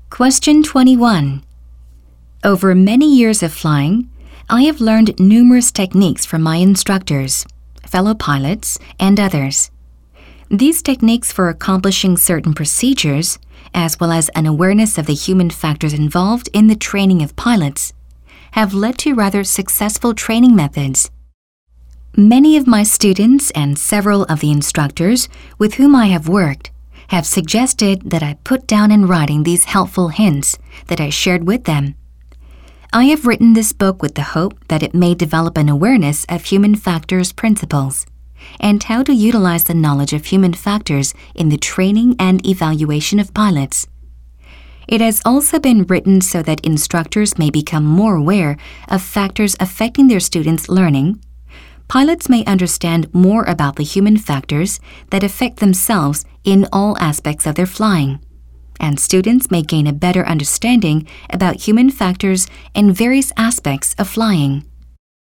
Question 21. Over many years of flying, I have learned numerous techniques from my instructors, fellow pilots, and others. These techniques for accomplishing certain procedures, as well as an awareness of the human factors involved in the training of pilots, have led to rather successful training methods. Many of my students and several of the instructors with whom I have worked have suggested that I put down in writing these helpful hints that I shared with them. I have written this book with the hope that it may develop an awareness of human factors principles and how to utilize the knowledge of human factors in the training and evaluation of pilots. It has also been written so that instructors may become more aware of factors affecting their students' learning. Pilots may understand more about the human factors that affect themselves in all aspects of their flying, and students may gain a better understanding about human factors in various aspects of flying.